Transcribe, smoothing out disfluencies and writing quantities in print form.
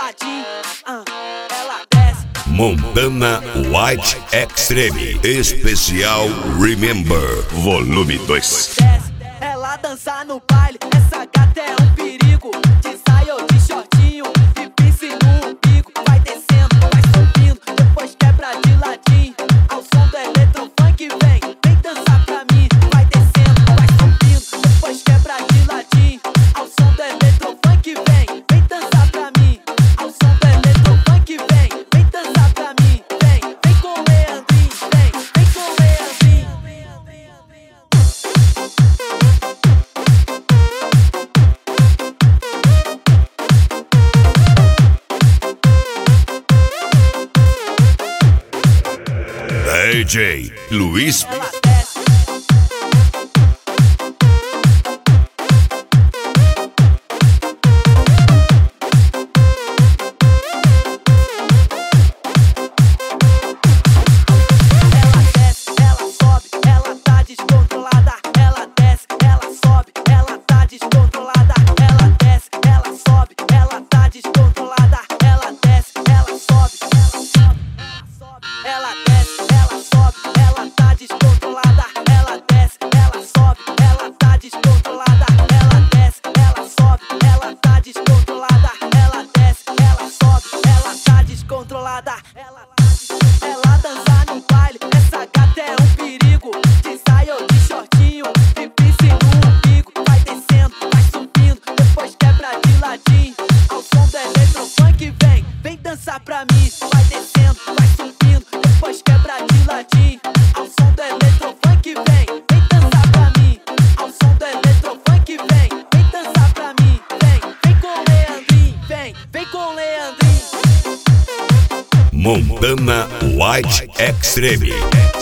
ladinho, ela desce. Montana White Extreme Especial Remember Volume 2. Ela dança no baile, essa gata é um perigo. De saia ou de shortinho, de piercing no umbigo. Vai descendo, vai subindo, depois quebra de ladinho. Ao som do eletrofunk vem dançar pra mim. Vai descendo, vai subindo, depois quebra de ladinho. Ao som do eletrofunk vem dançar pra mim. Ao som do eletrofunk vem dançar pra mim. Vem com o Leandrinho, vem com o Leandrinho. DJ Luiz. Ela dança no baile, essa gata é um perigo. De saia ou de shortinho, de piercing no umbigo. Vai descendo, vai subindo, depois quebra de ladinho. Ao som do eletrofunk vem dançar pra mim. Vai descendo, vai subindo, depois quebra de ladinho. Ao som do eletrofunk vem dançar pra mim. Ao som do eletrofunk vem dançar pra mim. Vem com o Leandrinho, vem com o Leandrinho. Montana White Extreme.